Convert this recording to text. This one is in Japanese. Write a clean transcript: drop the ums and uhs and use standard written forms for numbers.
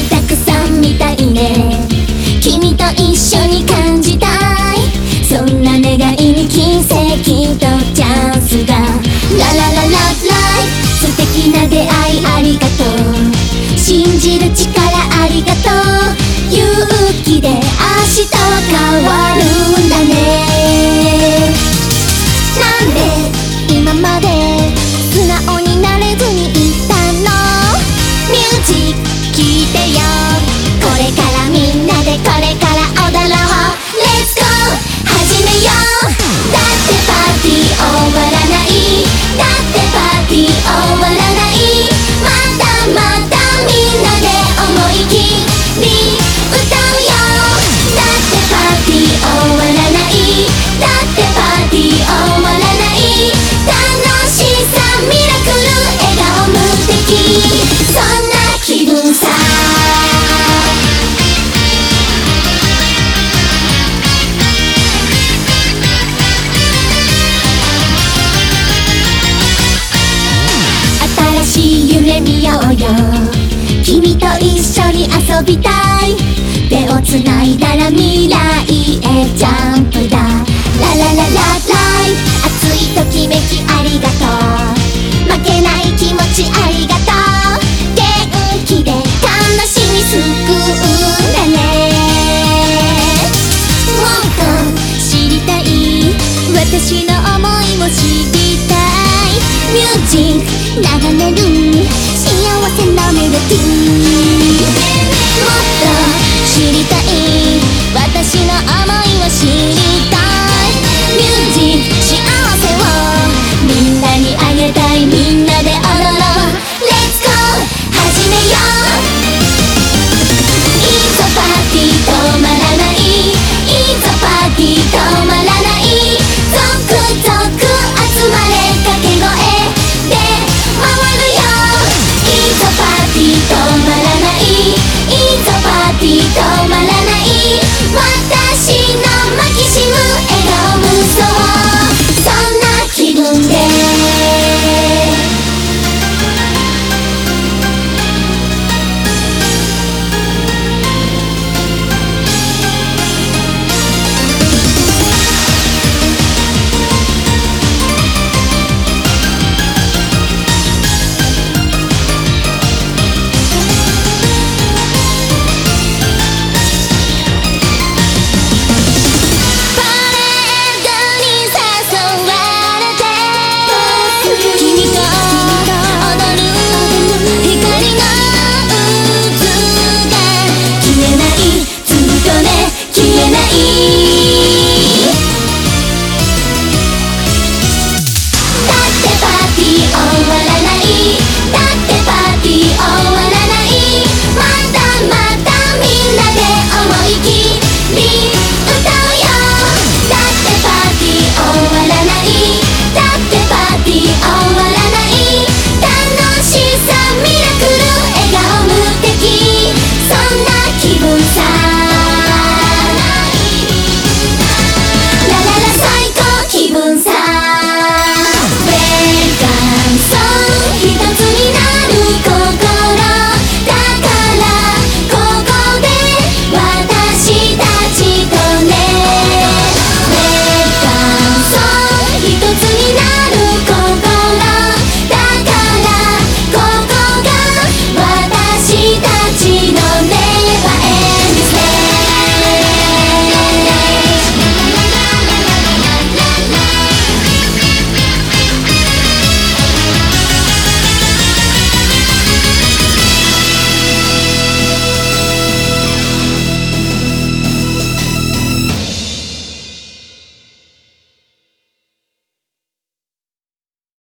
にたくさん見たいね。君と一緒に感じたい、そんな願いに奇跡とチャンスが。ララララライ、素敵な出会いありがとう、信じる力ありがとう、勇気で明日は変わるんだね。なんで今まで素直になれずにいたの。ミュージック聴いてよ、これからみんなでこれから踊ろう。 Let's go 始めよう。だってパーティー終わらない、だってパーティー終わらない、まだまだみんなで思い切り歌うよ。だってパーティー終わらない、だってパーティー終わらない、楽しさミラクル笑顔無敵、そんな気分さ。新しい夢見ようよ、君と一緒に遊びたい、手をつないだら未来へジャンプだ。ララララライ、熱いときめきありがとう、負けない気持ちありがとう、元気で楽しみ救うんだね。もっと知りたい、私の想いも知りたい、ミュージック流れる幸せなメロディー。